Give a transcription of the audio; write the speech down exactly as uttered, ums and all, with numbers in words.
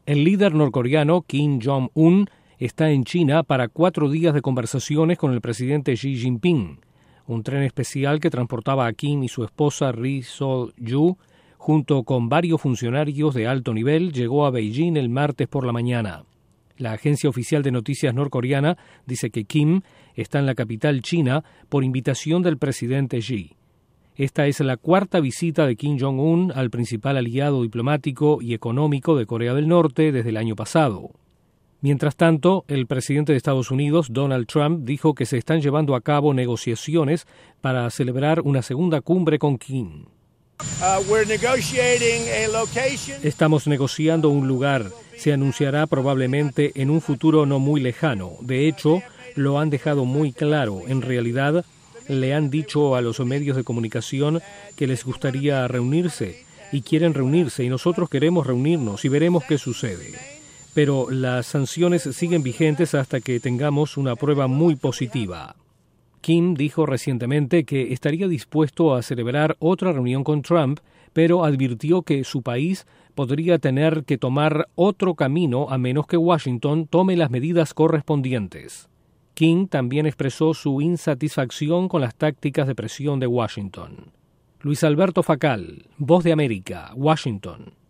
El líder norcoreano Kim Jong-un está en China para cuatro días de conversaciones con el presidente Xi Jinping. Un tren especial que transportaba a Kim y su esposa Ri Sol-yu, junto con varios funcionarios de alto nivel, llegó a Beijing el martes por la mañana. La agencia oficial de noticias norcoreana dice que Kim está en la capital china por invitación del presidente Xi. Esta es la cuarta visita de Kim Jong-un al principal aliado diplomático y económico de Corea del Norte desde el año pasado. Mientras tanto, el presidente de Estados Unidos, Donald Trump, dijo que se están llevando a cabo negociaciones para celebrar una segunda cumbre con Kim. Estamos negociando un lugar. Se anunciará probablemente en un futuro no muy lejano. De hecho, lo han dejado muy claro. En realidad, le han dicho a los medios de comunicación que les gustaría reunirse y quieren reunirse y nosotros queremos reunirnos y veremos qué sucede. Pero las sanciones siguen vigentes hasta que tengamos una prueba muy positiva. Kim dijo recientemente que estaría dispuesto a celebrar otra reunión con Trump, pero advirtió que su país podría tener que tomar otro camino a menos que Washington tome las medidas correspondientes. Kim también expresó su insatisfacción con las tácticas de presión de Washington. Luis Alberto Facal, Voz de América, Washington.